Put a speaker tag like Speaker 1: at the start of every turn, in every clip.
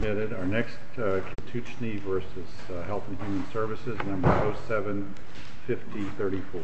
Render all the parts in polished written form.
Speaker 1: submitted. Our next, Katuchny versus Health and Human Services, number 075034.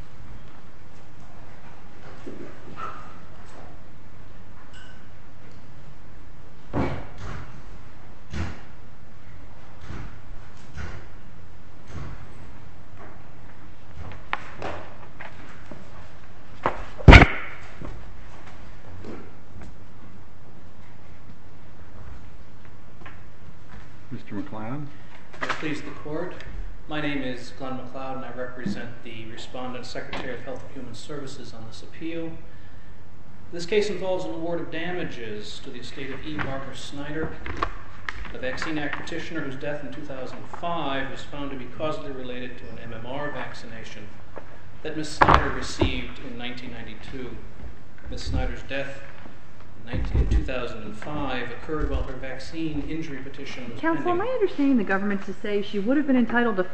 Speaker 1: Mr. McLeod.
Speaker 2: Please, the court. My name is Glenn McLeod, and I represent the Respondent Secretary of Health and Human Services on this appeal. This case involves an award of damages to the estate of E. Barbara Snyder, the Vaccine Act petitioner whose death in 2005 was found to be causally related to an MMR vaccination that Ms. Snyder received in 1992. Ms. Snyder's death in 2005 occurred while her vaccine injury petition was pending.
Speaker 3: Counsel, am I understanding the government to say she would have been entitled to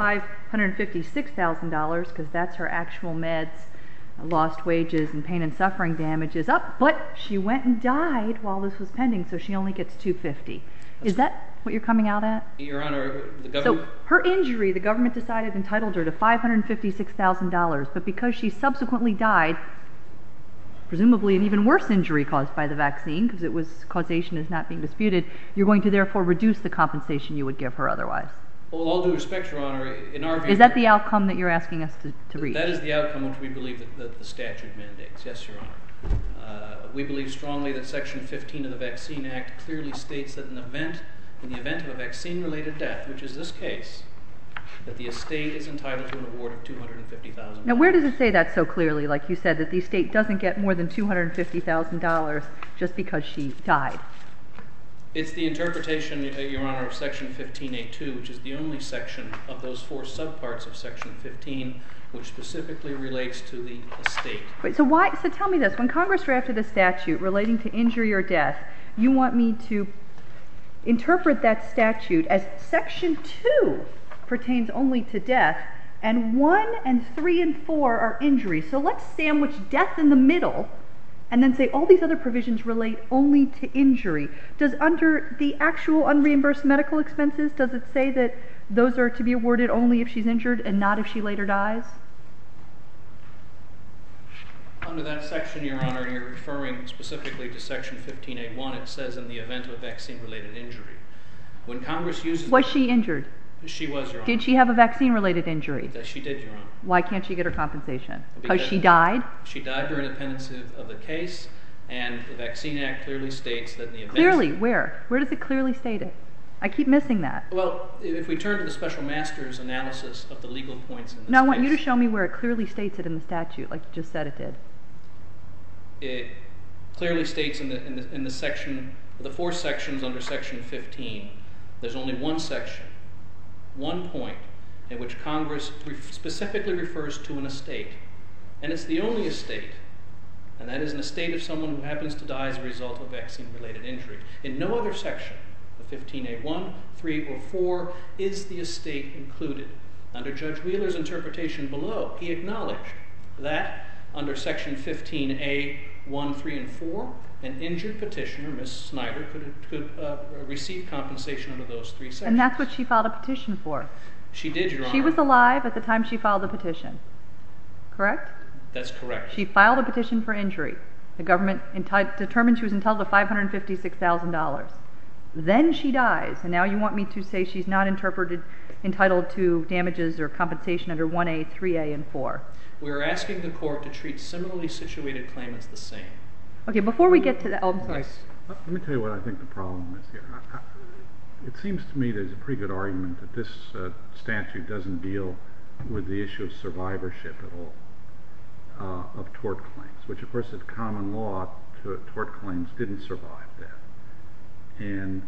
Speaker 3: $556,000 because that's her actual meds, lost wages, and pain and suffering damages up, but she went and died while this was pending, so she only gets $250. Is that what you're coming out at?
Speaker 2: Your Honor, the government...
Speaker 3: So her injury, the government decided entitled her to $556,000, but because she subsequently died, presumably an even worse injury caused by the vaccine, because causation is not being disputed, you're going to therefore reduce the compensation you would give her otherwise.
Speaker 2: Well, with all due respect, Your Honor, in our view...
Speaker 3: Is that the outcome that you're asking us to reach?
Speaker 2: That is the outcome which we believe that the statute mandates, yes, Your Honor. We believe strongly that Section 15 of the Vaccine Act clearly states that in the event of a vaccine-related death, which is this case, that the estate is entitled to an award of $250,000.
Speaker 3: Now, where does it say that so clearly, like you said, that the estate doesn't get more than $250,000 just because she died?
Speaker 2: It's the interpretation, Your Honor, of Section 15A2, which is the only section of those four subparts of Section 15 which specifically relates to the estate.
Speaker 3: Wait, so tell me this. When Congress drafted a statute relating to injury or death, you want me to interpret that statute as Section 2 pertains only to death, and 1 and 3 and 4 are injury. So let's sandwich death in the middle and then say all these other provisions relate only to injury. Does under the actual unreimbursed medical expenses, does it say that those are to be awarded only if she's injured and not if she later dies?
Speaker 2: Under that section, Your Honor, you're referring specifically to Section 15A1. It says in the event of a vaccine-related injury. When Congress uses...
Speaker 3: Was she injured?
Speaker 2: She was, Your Honor.
Speaker 3: Did she have a vaccine-related injury?
Speaker 2: She did, Your Honor.
Speaker 3: Why can't she get her compensation? Because she died?
Speaker 2: She died during the pendency of the case, and the Vaccine Act clearly states that in the event...
Speaker 3: Clearly? Where? Where does it clearly state it? I keep missing that.
Speaker 2: Well, if we turn to the Special Master's analysis of the legal points in this case...
Speaker 3: No, I want you to show me where it clearly states it in the statute, like you just said it did.
Speaker 2: It clearly states in the section, the four sections under Section 15, there's only one section, one point, in which Congress specifically refers to an estate. And it's the only estate, and that is an estate of someone who happens to die as a result of vaccine-related injury. In no other section of 15A1, 3, or 4 is the estate included. Under Judge Wheeler's interpretation below, he acknowledged that under Section 15A, 1, 3, and 4, an injured petitioner, Ms. Snyder, could receive compensation under those three sections.
Speaker 3: And that's what she filed a petition for.
Speaker 2: She did, Your Honor.
Speaker 3: She was alive at the time she filed the petition, correct?
Speaker 2: That's correct.
Speaker 3: She filed a petition for injury. The government determined she was entitled to $556,000. Then she dies, and now you want me to say she's not entitled to damages or compensation under 1A, 3A, and 4.
Speaker 2: We're asking the court to treat similarly situated claimants the same.
Speaker 3: Okay, before we get to that, I'm sorry.
Speaker 1: Yes. Let me tell you what I think the problem is here. It seems to me there's a pretty good argument that this statute doesn't deal with the issue of survivorship at all, of tort claims, which of course is common law. Tort claims didn't survive death. And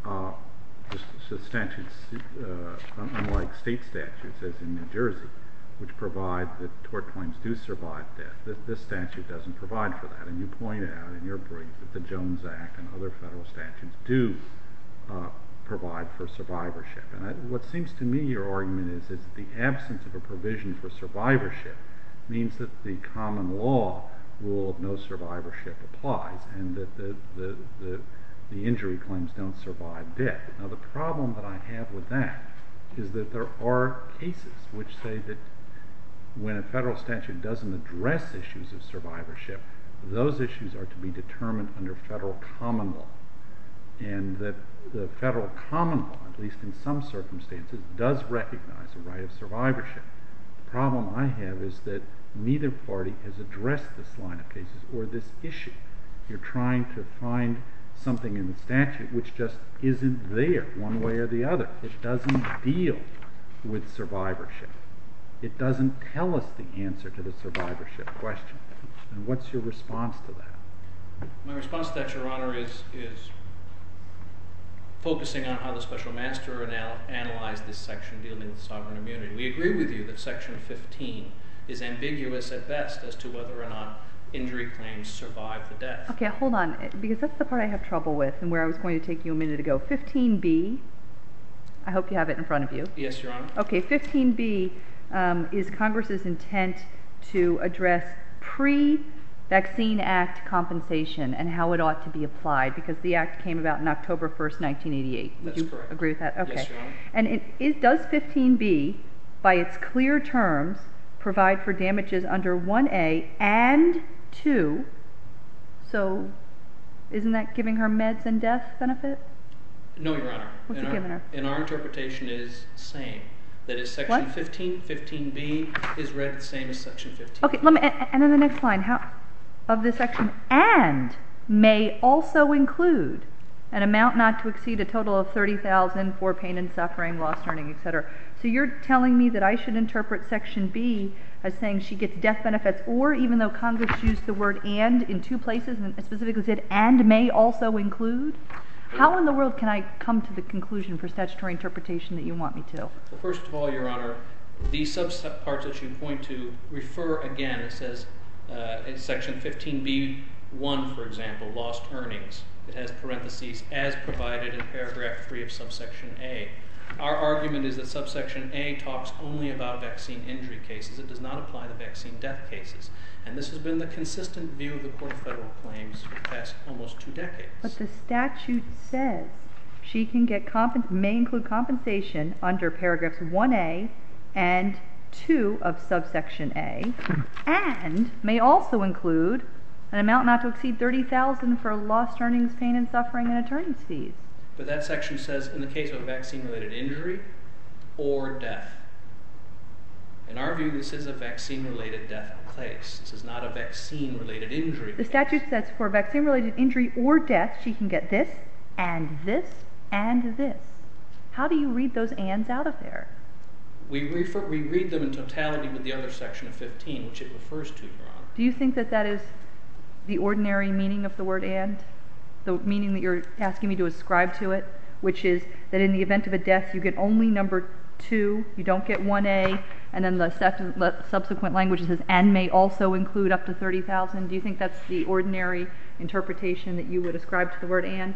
Speaker 1: the statutes, unlike state statutes, as in New Jersey, which provide that tort claims do survive death, this statute doesn't provide for that. And you point out in your brief that the Jones Act and other federal statutes do provide for survivorship. And what seems to me your argument is that the absence of a provision for survivorship means that the common law rule of no survivorship applies, and that the the injury claims don't survive death. Now the problem that I have with that is that there are cases which say that when a federal statute doesn't address issues of survivorship, those issues are to be determined under federal common law, and that the federal common law, at least in some circumstances, does recognize the right of survivorship. The problem I have is that neither party has addressed this line of cases or this issue. You're trying to find something in the statute which just isn't there one way or the other. It doesn't deal with survivorship. It doesn't tell us the answer to the survivorship question. And what's your response to that?
Speaker 2: My response to that, Your Honor, is focusing on how the special master analyzed this section dealing with sovereign immunity. We agree with you that Section 15 is ambiguous at best as to whether or not injury claims survive the death.
Speaker 3: Okay, hold on, because that's the part I have trouble with and where I was going to take you a minute ago. 15b, I hope you have it in front of you.
Speaker 2: Yes, Your Honor.
Speaker 3: Okay, 15b is Congress's intent to address pre-Vaccine Act compensation and how it ought to be applied, because the act came about in October 1st, 1988.
Speaker 2: That's
Speaker 3: Would you
Speaker 2: correct.
Speaker 3: agree with that? Okay.
Speaker 2: Yes, Your Honor.
Speaker 3: And does 15b, by its clear terms, provide for damages under 1A and 2? So isn't that giving her meds and death benefit?
Speaker 2: No, Your Honor.
Speaker 3: What's it giving her?
Speaker 2: And our interpretation is same. That is Section 15b is read the same as Section 15.
Speaker 3: Okay, and then the next line of this section, and may also include an amount not to exceed a total of $30,000 for pain and suffering, lost earning, etc. So you're telling me that I should interpret Section B as saying she gets death benefits, or even though Congress used the word "and" in two places and specifically said "and may also include"? How in the world can I come to the conclusion for statutory interpretation that you want me to?
Speaker 2: Well, first of all, Your Honor, these subparts that you point to refer again, it says in Section 15b(1), for example, lost earnings. It has parentheses, as provided in paragraph 3 of subsection A. Our argument is that subsection A talks only about vaccine injury cases. It does not apply to vaccine death cases. And this has been the consistent view of the Court of Federal Claims for the past almost 2 decades.
Speaker 3: But the statute says she can get may include compensation under paragraphs 1A and 2 of subsection A, and may also include an amount not to exceed $30,000 for lost earnings, pain and suffering, and attorney's fees.
Speaker 2: But that section says in the case of a vaccine-related injury or death. In our view, this is a vaccine-related death case. This is not a vaccine-related injury case.
Speaker 3: The statute says for vaccine-related injury or death, she can get this, and this, and this. How do you read those ands out of there?
Speaker 2: We read them in totality with the other section of 15, which it refers to, Your Honor.
Speaker 3: Do you think that that is the ordinary meaning of the word "and"? The meaning that you're asking me to ascribe to it, which is that in the event of a death, you get only number 2, you don't get 1A, and then the subsequent language says, and may also include up to $30,000. Do you think that's the ordinary interpretation that you would ascribe to the word "and"?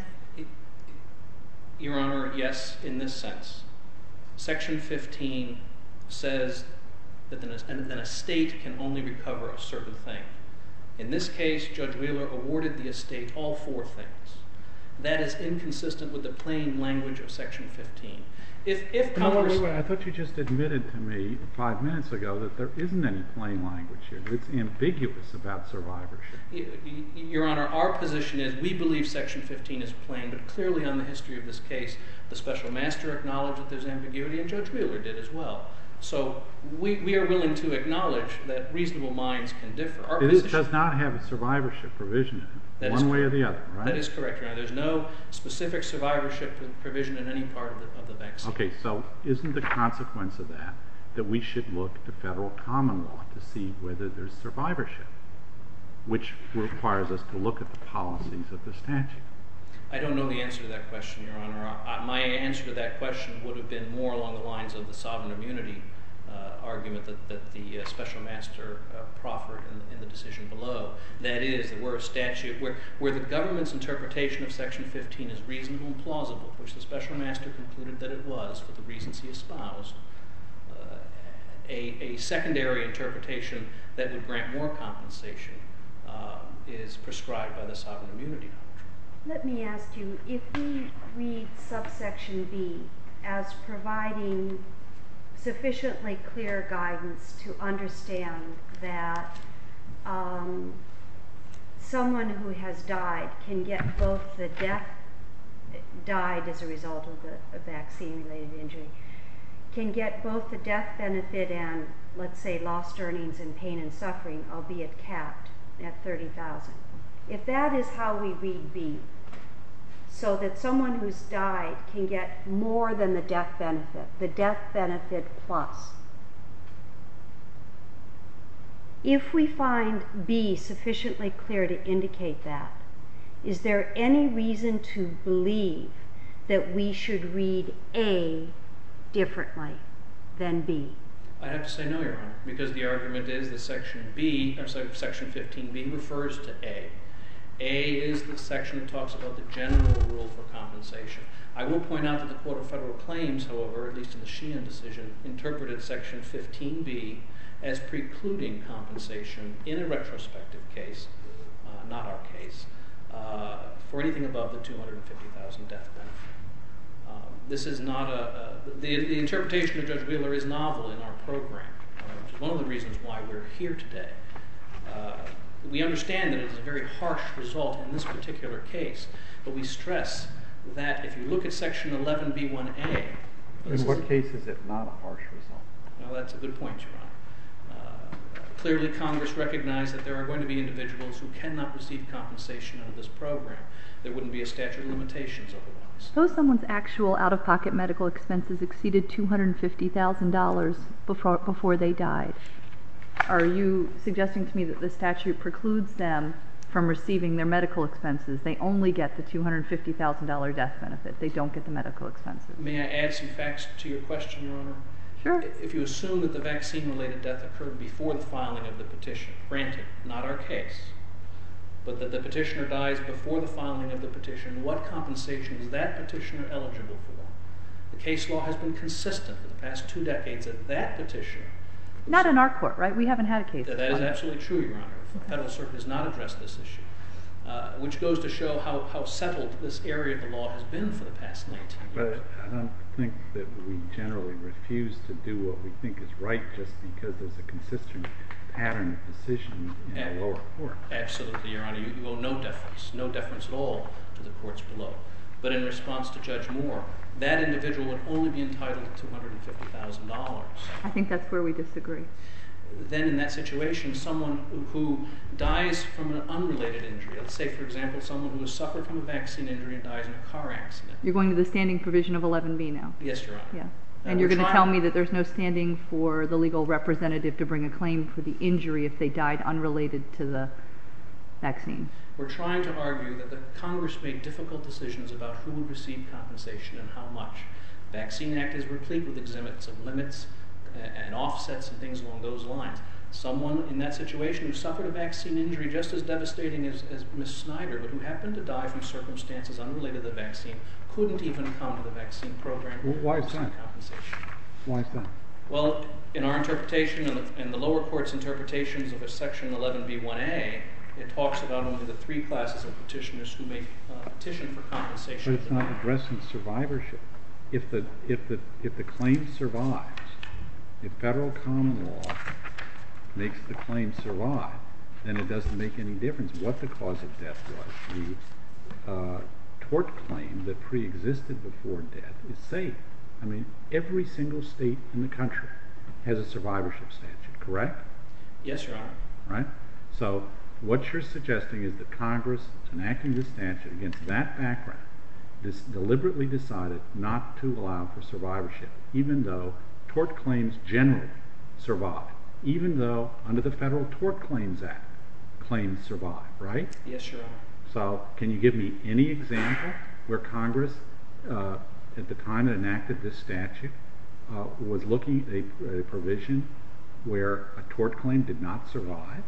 Speaker 2: Your Honor, yes, in this sense. Section 15 says that an estate can only recover a certain thing. In this case, Judge Wheeler awarded the estate all 4 things. That is inconsistent with the plain language of Section 15. If Congress...
Speaker 1: Wait, I thought you just admitted to me 5 minutes ago that there isn't any plain language here. It's ambiguous about survivorship.
Speaker 2: Your Honor, our position is we believe Section 15 is plain, but clearly on the history of this case, the special master acknowledged that there's ambiguity, and Judge Wheeler did as well. So we are willing to acknowledge that reasonable minds can differ.
Speaker 1: It does not have a survivorship provision in it, one way or the other, right?
Speaker 2: That is correct, Your Honor. There's no specific survivorship provision in any part of the vaccine.
Speaker 1: Okay, so isn't the consequence of that that we should look to federal common law to see whether there's survivorship, which requires us to look at the policies of the statute?
Speaker 2: I don't know the answer to that question, Your Honor. My answer to that question would have been more along the lines of the sovereign immunity argument that the special master proffered in the decision below. That is, that we're a statute where the government's interpretation of Section 15 is reasonable and plausible, which the special master concluded that it was for the reasons he espoused. A secondary interpretation that would grant more compensation is prescribed by the sovereign immunity doctrine.
Speaker 4: Let me ask you, if we read subsection B as providing sufficiently clear guidance to understand that someone who has died can get both the death, died as a result of the vaccine-related injury, can get both the death benefit and, let's say, lost earnings and pain and suffering, albeit capped at $30,000. If that is how we read B, so that someone who's died can get more than the death benefit plus. If we find B sufficiently clear to indicate that, is there any reason to believe that we should read A differently than B?
Speaker 2: I have to say no, Your Honor, because the argument is that section 15B refers to A. A is the section that talks about the general rule for compensation. I will point out that the Court of Federal Claims, however, at least in the Sheehan decision, interpreted section 15B as precluding compensation in a retrospective case, not our case, for anything above the $250,000 death benefit. This is not the interpretation of Judge Wheeler is novel in our program, which is one of the reasons why we're here today. We understand that it is a very harsh result in this particular case, but we stress that if you look at section 11B1A...
Speaker 1: In what case is it not a harsh result?
Speaker 2: Well, that's a good point, Your Honor. Clearly, Congress recognized that there are going to be individuals who cannot receive compensation under this program. There wouldn't be a statute of limitations otherwise.
Speaker 3: Suppose someone's actual out-of-pocket medical expenses exceeded $250,000 before they died. Are you suggesting to me that the statute precludes them from receiving their medical expenses? They only get the $250,000 death benefit. They don't get the medical expenses.
Speaker 2: May I add some facts to your question, Your Honor?
Speaker 3: Sure.
Speaker 2: If you assume that the vaccine-related death occurred before the filing of the petition, granted, not our case, but that the petitioner dies before the filing of the petition, what compensation is that petitioner eligible for? The case law has been consistent for the past 2 decades that petitioner...
Speaker 3: Not in our court, right? We haven't had a case.
Speaker 2: That is absolutely true, Your Honor. The Federal Circuit has not addressed this issue, which goes to show how settled this area of the law has been for the past 19 years.
Speaker 1: But I don't think that we generally refuse to do what we think is right just because there's a consistent pattern of decision in the lower court.
Speaker 2: Absolutely, Your Honor. You owe no deference at all to the courts below. But in response to Judge Moore, that individual would only be entitled to $250,000.
Speaker 3: I think that's where we disagree.
Speaker 2: Then in that situation, someone who dies from an unrelated injury, let's say, for example, someone who has suffered from a vaccine injury and dies in a car accident.
Speaker 3: You're going to the standing provision of 11B now?
Speaker 2: Yes, Your Honor.
Speaker 3: Yeah. And you're going to tell me that there's no standing for the legal representative to bring a claim for the injury if they died unrelated to the vaccine?
Speaker 2: We're trying to argue that the Congress made difficult decisions about who would receive compensation and how much. The Vaccine Act is replete with exhibits of limits and offsets and things along those lines. Someone in that situation who suffered a vaccine injury just as devastating as Ms. Snyder, but who happened to die from circumstances unrelated to the vaccine, couldn't even come to the vaccine program.
Speaker 1: Well, why is that?
Speaker 2: Compensation.
Speaker 1: Why is that?
Speaker 2: Well, in our interpretation and the lower court's interpretations of a section 11B1A, it talks about only the 3 classes of petitioners who may petition for compensation.
Speaker 1: But it's not addressing survivorship. If the claim survives, if federal common law makes the claim survive, then it doesn't make any difference what the cause of death was. The tort claim that pre-existed before death is safe. I mean, every single state in the country has a survivorship statute, correct?
Speaker 2: Yes, Your Honor.
Speaker 1: Right? So what you're suggesting is that Congress, enacting this statute against that background, deliberately decided not to allow for survivorship, even though tort claims generally survive, even though under the Federal Tort Claims Act, claims survive, right?
Speaker 2: Yes, Your Honor.
Speaker 1: So can you give me any example where Congress, at the time it enacted this statute, was looking at a provision where a tort claim did not survive?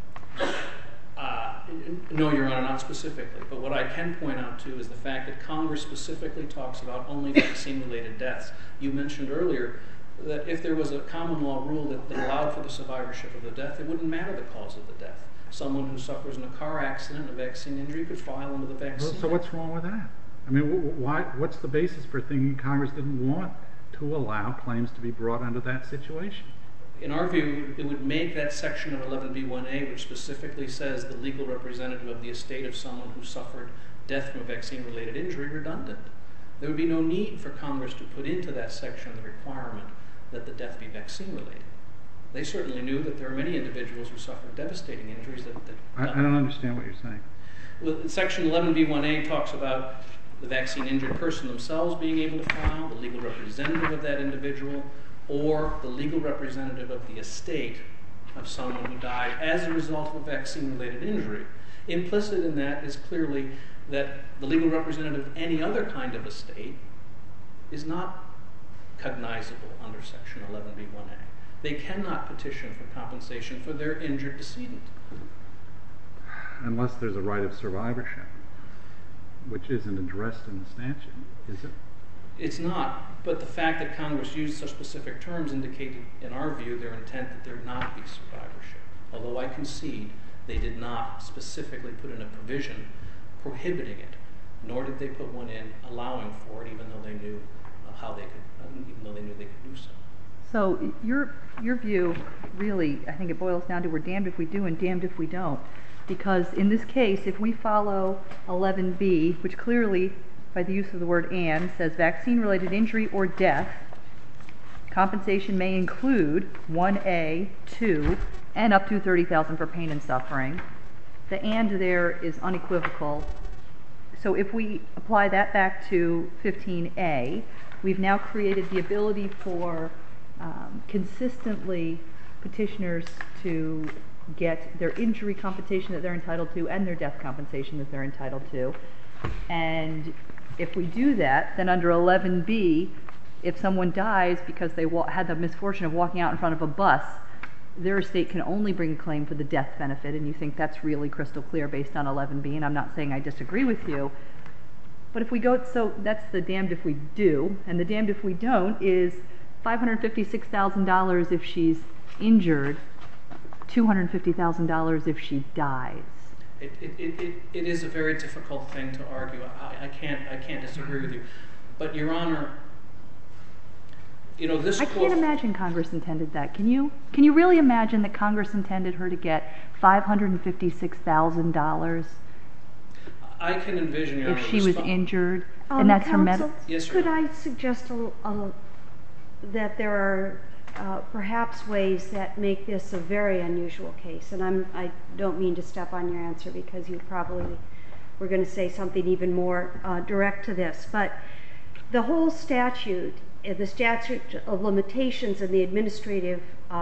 Speaker 2: No, Your Honor, not specifically. But what I can point out, too, is the fact that Congress specifically talks about only vaccine-related deaths. You mentioned earlier that if there was a common law rule that allowed for the survivorship of the death, it wouldn't matter the cause of the death. someone who suffers in a car accident, a vaccine injury, could file under the Vaccine
Speaker 1: So
Speaker 2: Act.
Speaker 1: what's wrong with that? I mean, what's the basis for thinking Congress didn't want to allow claims to be brought under that situation?
Speaker 2: In our view, it would make that section of 11b1a, which specifically says the legal representative of the estate of someone who suffered death from a vaccine-related injury, redundant. There would be no need for Congress to put into that section the requirement that the death be vaccine-related. They certainly knew that there are many individuals who suffer devastating injuries that
Speaker 1: I don't understand what you're saying.
Speaker 2: Well, section 11b1a talks about the vaccine-injured person themselves being able to file, the legal representative of that individual, or the legal representative of the estate of someone who died as a result of a vaccine-related injury. Implicit in that is clearly that the legal representative of any other kind of estate is not cognizable under section 11b1a. They cannot petition for compensation for their injured decedent.
Speaker 1: Unless there's a right of survivorship, which isn't addressed in the statute, is it?
Speaker 2: It's not, but the fact that Congress used such specific terms indicated, in our view, their intent that there not be survivorship. Although I concede they did not specifically put in a provision prohibiting it, nor did they put one in allowing for it, even though they knew they could do so.
Speaker 3: So your view, really, I think it boils down to we're damned if we do and damned if we don't. Because in this case, if we follow 11b, which clearly, by the use of the word and, says vaccine-related injury or death, compensation may include 1a, 2, and up to $30,000 for pain and suffering. The and there is unequivocal. So if we apply that back to 15a, we've now created the ability for consistently petitioners to get their injury compensation that they're entitled to and their death compensation that they're entitled to. And if we do that, then under 11b, if someone dies because they had the misfortune of walking out in front of a bus, their estate can only bring a claim for the death benefit, and you think that's really crystal clear based on 11b, and I'm not saying I disagree with you. But if we go, so that's the damned if we do, and the damned if we don't is $556,000 if she's injured, $250,000 if she dies.
Speaker 2: It is a very difficult thing to argue. I can't disagree with you. But Your Honor, this
Speaker 3: I can't imagine Congress intended that. Can you? Can you really imagine that Congress intended her to get $556,000
Speaker 2: I can envision, Your Honor,
Speaker 3: if she was injured, and
Speaker 4: And
Speaker 3: that's her medical?
Speaker 2: Yes, Your
Speaker 4: Could
Speaker 2: Honor.
Speaker 4: I suggest that there are perhaps ways that make this a very unusual case? And I don't mean to step on your answer because you probably were going to say something even more direct to this. But the whole statute, the statute of limitations and the administrative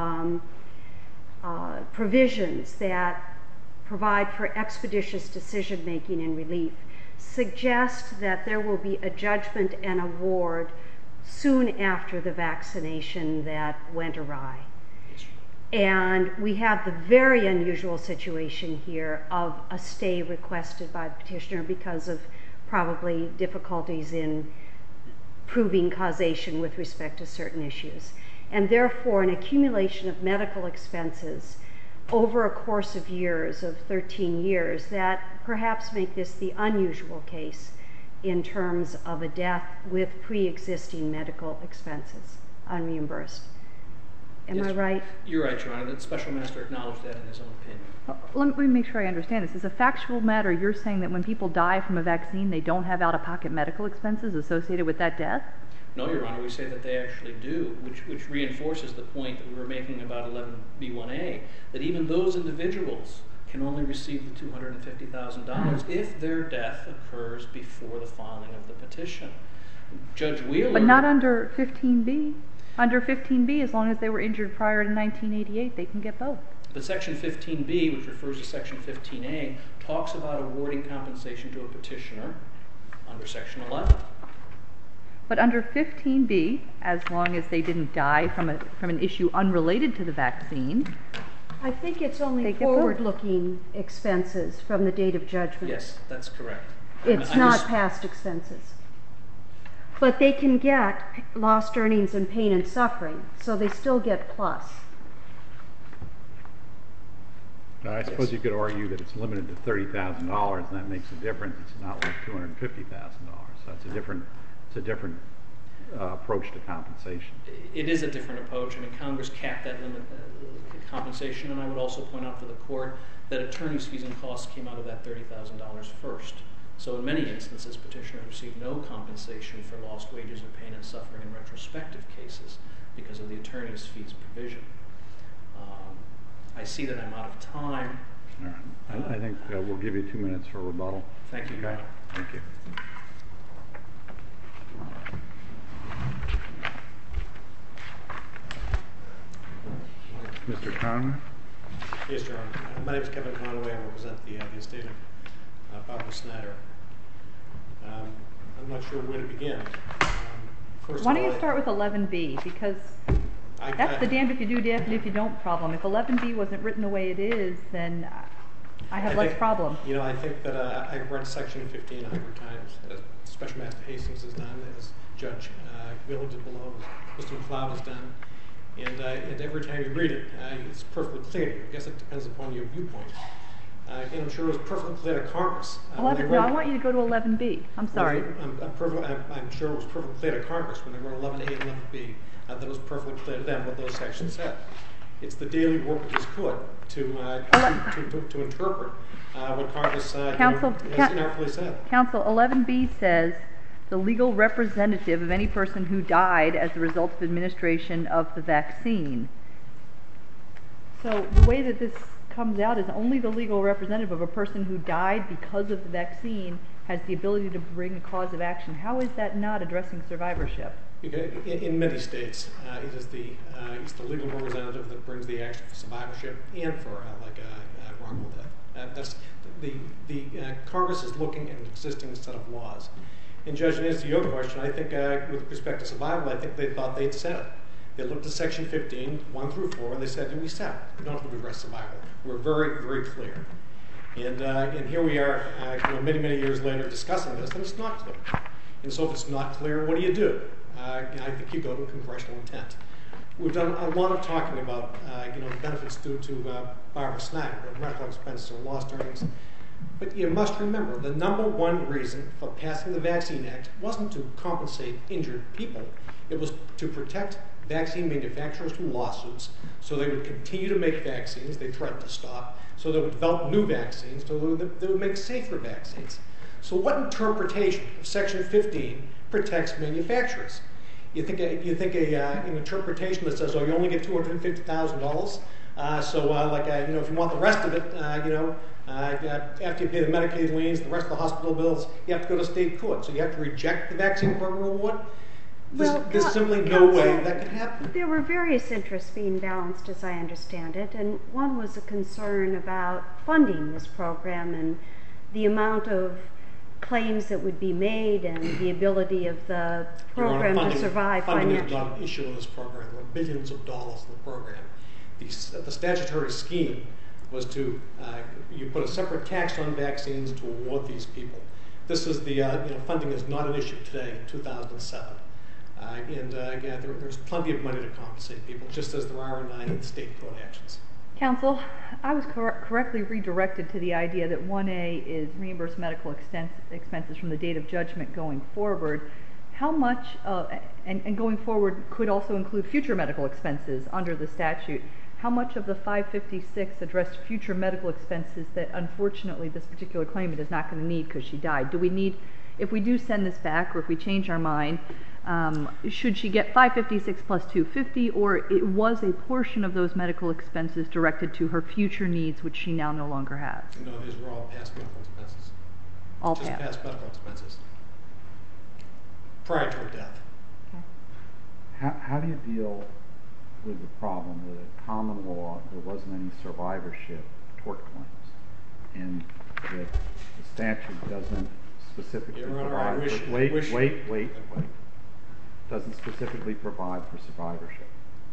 Speaker 4: provisions that provide for expeditious decision-making and relief suggest that there will be a judgment and award soon after the vaccination that went awry. And we have the very unusual situation here of a stay requested by the petitioner because of probably difficulties in proving causation with respect to certain issues. And therefore, an accumulation of medical expenses over a course of years, of 13 years, that perhaps make this the unusual case in terms of a death with pre-existing medical expenses unreimbursed. Am I right?
Speaker 2: You're right, Your Honor. The Special Master acknowledged that in his own opinion.
Speaker 3: Let me make sure I understand this. As a factual matter, you're saying that when people die from a vaccine, they don't have out-of-pocket medical expenses associated with that death?
Speaker 2: No, Your Honor, we say that they actually do, which reinforces the point that we were making about 11b1a, that even those individuals can only receive the $250,000 if their death occurs before the filing of the petition. Judge Wheeler...
Speaker 3: But not under 15b. Under 15b, as long as they were injured prior to 1988, they can get both.
Speaker 2: But Section 15b, which refers to Section 15a, talks about awarding compensation to a petitioner under Section 11.
Speaker 3: But under 15b, as long as they didn't die from an issue unrelated to the vaccine...
Speaker 4: I think it's only
Speaker 3: They get both.
Speaker 4: forward-looking expenses from the date of judgment.
Speaker 2: Yes, that's correct.
Speaker 4: It's not past expenses. But they can get lost earnings and pain and suffering, so they still get plus.
Speaker 1: I suppose you could argue that it's limited to $30,000, and that makes a difference. It's not like $250,000. So it's a different approach to compensation.
Speaker 2: It is a different approach. I mean, Congress capped that limit compensation, and I would also point out for the court that attorney's fees and costs came out of that $30,000 first. So in many instances, petitioners received no compensation for lost wages or pain and suffering in retrospective cases because of the attorney's fees provision. I see that I'm out of time.
Speaker 1: All right. I think we'll give you 2 minutes for rebuttal.
Speaker 2: Thank you, Your Honor.
Speaker 1: Thank you. Mr. Conway?
Speaker 5: Yes, Your Honor. My name is Kevin Conway. I represent the estate of Barbara Snyder. I'm not sure where to begin.
Speaker 3: Why don't you start with 11B, because that's the damned if you do, damned if you don't problem. If 11B wasn't written the way it is, then I have less problem.
Speaker 5: You know, I think that I've read Section 15 100 times, as Special Master Hastings has done, as Judge Wheeler did below, as Mr. McLeod has done. And every time you read it, it's perfectly clear. I guess it depends upon your viewpoint. And I'm sure it was perfectly clear to Congress.
Speaker 3: No, I want you to go to 11B. I'm sorry.
Speaker 5: I'm sure it was perfectly clear to Congress when they wrote 11A and 11B that it was perfectly clear to them what those sections said. It's the daily work of this court to interpret what Congress has inartfully said.
Speaker 3: Counsel, 11B says the legal representative of any person who died as a result of administration of the vaccine. So the way that this comes out is only the legal representative of a person who died because of the vaccine has the ability to bring a cause of action. How is that not addressing survivorship?
Speaker 5: Because in many states, it's the legal representative that brings the action for survivorship and for wrongful death. That's the Congress is looking at an existing set of laws. And Judge, in answer to your question, I think with respect to survival, I think they thought they'd said it. They looked at Section 15, 1 through 4, and they said, we said it. We don't have to address survival. We're very, very clear. And here we are, many, many years later discussing this, and it's not clear. And so if it's not clear, what do? I think you go to congressional intent. We've done a lot of talking about the benefits due to Barbara Snyder, medical expenses or lost earnings. But you must remember, the number one reason for passing the Vaccine Act wasn't to compensate injured people. It was to protect vaccine manufacturers from lawsuits so they would continue to make vaccines they threatened to stop, so they would develop new vaccines, so they would make safer vaccines. So what interpretation of Section 15 protects manufacturers? You think an interpretation that says, you only get $250,000, if you want the rest of it, after you pay the Medicaid liens, the rest of the hospital bills, you have to go to state court. So you have to reject the vaccine program award? There's simply no way that could happen.
Speaker 4: There were various interests being balanced, as I understand it, and one was a concern about funding this program and the amount of claims that would be made and the ability of the program to survive financially.
Speaker 5: Funding is not an issue in this program. There are billions of dollars in the program. The statutory scheme was to you put a separate tax on vaccines to award these people. This is funding is not an issue today in 2007. There's plenty of money to compensate people, just as there are in state court actions.
Speaker 3: Counsel, I was correctly redirected to the idea that 1A is reimbursed medical expenses from the date of judgment going forward. How much, and going forward could also include future medical expenses under the statute, how much of the 556 addressed future medical expenses that unfortunately this particular claimant is not going to need because she died? Do we need, if we do send this back or if we change our mind, should she get 556 plus 250, or it was a portion of those medical expenses directed to her future needs which she now no longer has?
Speaker 5: No, these were all past medical expenses.
Speaker 3: All
Speaker 5: just past medical expenses. Prior to her death.
Speaker 1: Okay. How do you deal with the problem that in common law there wasn't any survivorship tort claims, and that the statute doesn't specifically provide doesn't specifically provide for survivorship?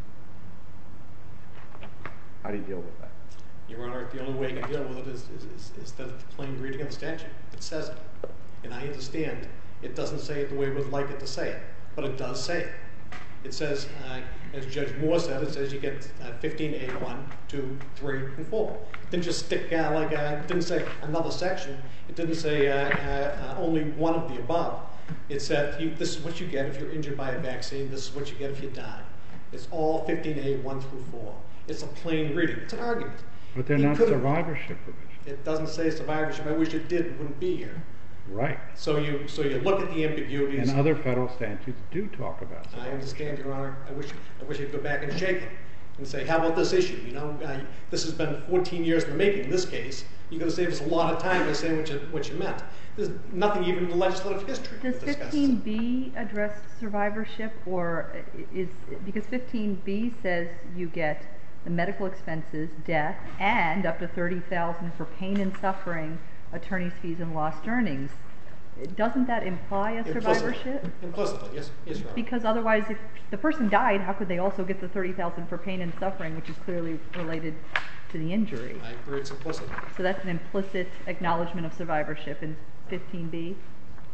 Speaker 1: How do you deal with that?
Speaker 5: Your Honor, the only way you can deal with it is the plain reading of the statute. It says it. And I understand it doesn't say it the way we would like it to say it, but it does say it. It says, as Judge Moore said, it says you get 15A, 1, 2, 3, and 4. It didn't just stick it didn't say another section. It didn't say only one of the above. It said this is what you get if you're injured by a vaccine. This is what you get if you die. It's all 15A, 1 through 4. It's a plain reading. It's an argument.
Speaker 1: But they're not survivorship provisions.
Speaker 5: It doesn't say survivorship. I wish it did. It wouldn't be here.
Speaker 1: Right.
Speaker 5: So you look at the ambiguities.
Speaker 1: And other federal statutes do talk about survivorship.
Speaker 5: I understand, Your Honor. I wish I'd go back and shake it and say, how about this issue? This has been 14 years in the making. In this case, you could have saved us a lot of time by saying what you meant. There's nothing even in the legislative history.
Speaker 3: Does 15B address survivorship, or because 15B says you get the medical expenses, death, and up to $30,000 for pain and suffering, attorney's fees, and lost earnings. Doesn't that imply a survivorship?
Speaker 5: Implicitly, yes, Your Honor.
Speaker 3: Because otherwise, if the person died, how could they also get the $30,000 for pain and suffering, which is clearly related to the injury?
Speaker 5: I agree, it's implicit.
Speaker 3: So that's an implicit acknowledgement of survivorship in 15B?
Speaker 5: Right, Your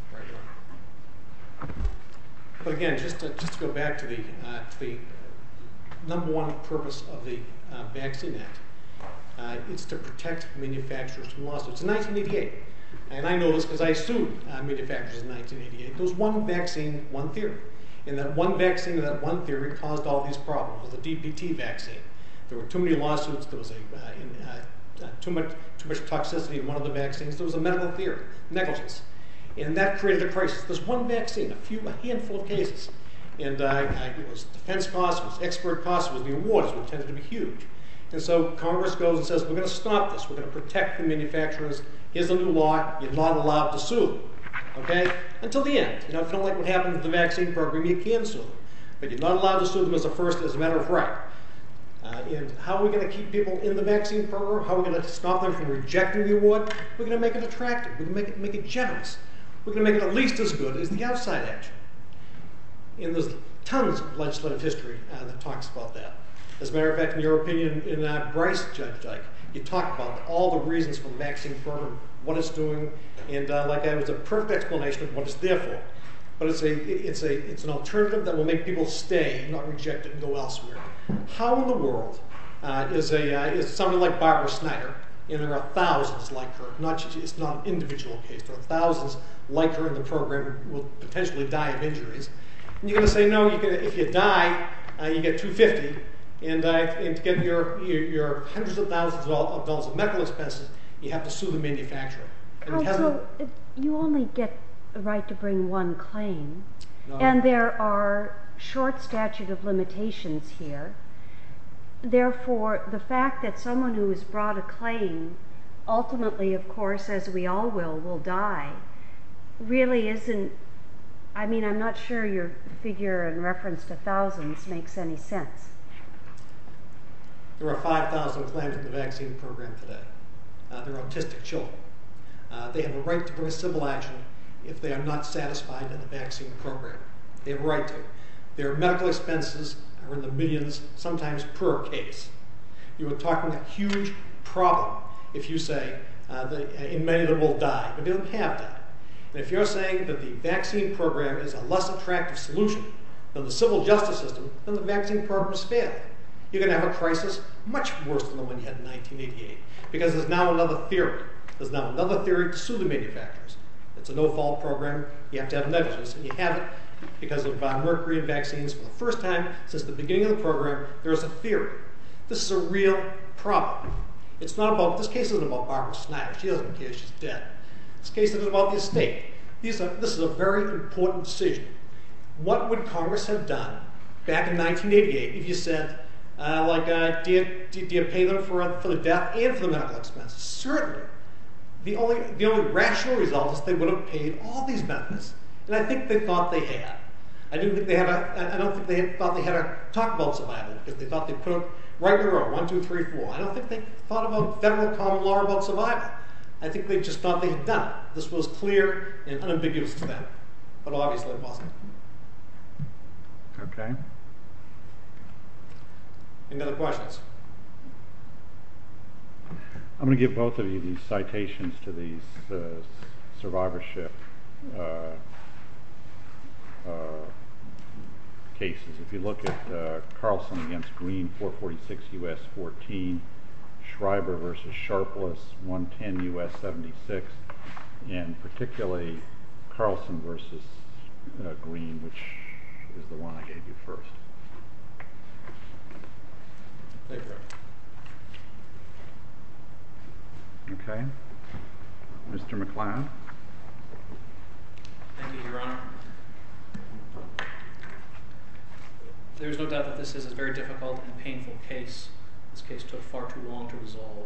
Speaker 5: Honor. But again, just to go back to the number one purpose of the Vaccine Act, it's to protect manufacturers from lawsuits. In 1988, and I know this because I sued manufacturers in 1988, there was one vaccine, one theory. And that one vaccine and that one theory caused all these problems. It was the DPT vaccine. There were too many lawsuits. There was too much toxicity in one of the vaccines. There was a medical theory, negligence. And that created a crisis. There's one vaccine, a handful of cases. And it was defense costs, it was expert costs, it was the awards, which tended to be huge. And so Congress goes and says, we're going to stop this. We're going to protect the manufacturers. Here's a new law. You're not allowed to sue them. Okay? Until the end. If you don't like what happened with the vaccine program, you can sue them. But you're not allowed to sue them as a matter of right. And how are we going to keep people in the vaccine program? How are we going to stop them from rejecting the award? We're going to make it attractive. We're going to make it generous. We're going to make it at least as good as the outside action. And there's tons of legislative history that talks about that. As a matter of fact, in your opinion, in Bryce, Judge Dyke, you talk about all the reasons for the vaccine program, what it's doing, and it was a perfect explanation of what it's there for. But it's an alternative that will make people stay, not reject it and go elsewhere. How in the world is somebody like Barbara Snyder, and there are thousands like her, it's not an individual case, there are thousands like her in the program who will potentially die of injuries. And you're going to say, no, if you die, you get $250, and to get your hundreds of thousands of dollars of medical expenses, you have to sue the manufacturer.
Speaker 4: Counsel, you only get the right to bring one claim,
Speaker 5: No.
Speaker 4: And there are short statute of limitations here. Therefore, the fact that someone who has brought a claim, ultimately, of course, as we all will die, really isn't. I mean, I'm not sure your figure in reference to thousands makes any sense.
Speaker 5: There are 5,000 claims in the vaccine program today. They're autistic children. They have a right to bring a civil action if they are not satisfied in the vaccine program. They have a right to. Their medical expenses are in the millions, sometimes per case. You are talking a huge problem if you say, and many of them will die, but they don't have died. And if you're saying that the vaccine program is a less attractive solution than the civil justice system, then the vaccine program has failed. You're going to have a crisis much worse than the one you had in 1988, because there's now another theory. There's now another theory to sue the manufacturers. It's a no-fault program. You have to have negligence, and you have it because of mercury in vaccines. For the first time since the beginning of the program, there's a theory. This is a real problem. It's not about, this case isn't about Barbara Snyder. She doesn't care, she's dead. This case is about the estate. This is a very important decision. What would Congress have done back in 1988 if you said, do you pay them for the death and for the medical expenses? Certainly. The only rational result is they would have paid all these benefits. And I think they thought they had. I don't think they thought they had to talk about survival, because they thought they'd put it right in a row, 1, 2, 3, 4. I don't think they thought about federal common law about survival. I think they just thought they had done it. This was clear and unambiguous to them. But obviously it wasn't.
Speaker 1: Okay.
Speaker 5: Any other questions?
Speaker 1: I'm going to give both of you these citations to these survivorship cases. If you look at Carlson against Green, 446 U.S. 14, Schreiber versus Sharpless, 110 U.S. 76, and particularly Carlson versus Green, which is the one I gave you first.
Speaker 5: Thank you.
Speaker 1: Okay. Mr. McLeod.
Speaker 2: Thank you, Your Honor. There's no doubt that this is a very difficult and painful case. This case took far too long to resolve.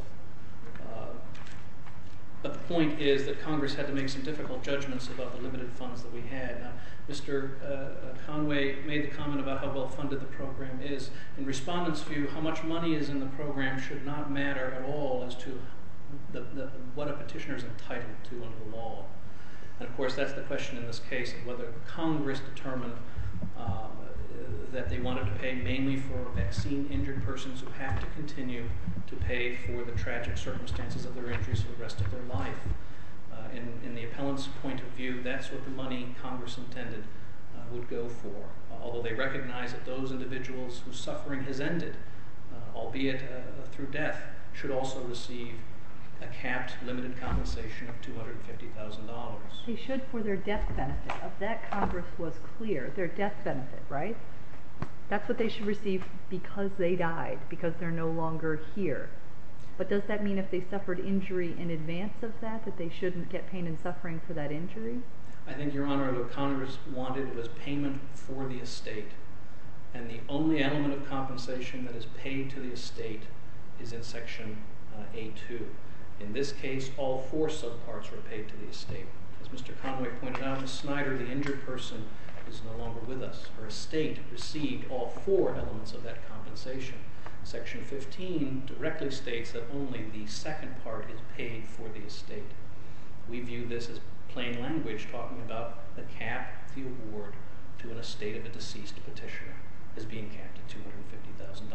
Speaker 2: But the point is that Congress had to make some difficult judgments about the limited funds that we had. Now, Mr. Conway made the comment about how well funded the program is. In respondents' view, how much money is in the program should not matter at all as to what a petitioner is entitled to under the law. And of course, that's the question in this case, of whether Congress determined that they wanted to pay mainly for vaccine-injured persons who have to continue to pay for the tragic circumstances of their injuries for the rest of their life. In the appellant's point of view, that's what the money Congress intended would go for, although they recognize that those individuals whose suffering has ended, albeit through death, should also receive a capped limited compensation of $250,000.
Speaker 3: They should for their death benefit. Of that, Congress was clear. Their death benefit, right? That's what they should receive because they died, because they're no longer here. But does that mean if they suffered injury in advance of that they shouldn't get pain and suffering for that injury?
Speaker 2: I think, Your Honor, what Congress wanted was payment for the estate. And the only element of compensation that is paid to the estate is in Section A2. In this case, all four subparts were paid to the estate. As Mr. Conway pointed out, Ms. Snyder, the injured person, is no longer with us. Her estate received all four elements of that compensation. Section 15 directly states that only the second part is paid for the estate. We view this as plain language talking about the cap of the award to an estate of a deceased petitioner as being capped at $250,000.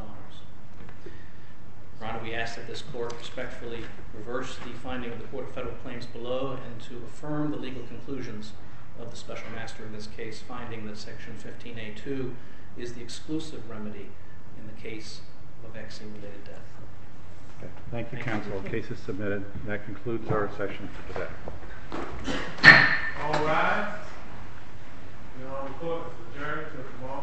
Speaker 2: Your Honor, we ask that this Court respectfully reverse the finding of the Court of Federal Claims below and to affirm the legal conclusions of the Special Master in this case, finding that Section 15A2 is the exclusive remedy in the case of a vaccine-related death.
Speaker 1: Okay. Thank you, counsel. The case is submitted. That concludes our session for today.
Speaker 6: All rise. The Honorable Court is adjourned until tomorrow.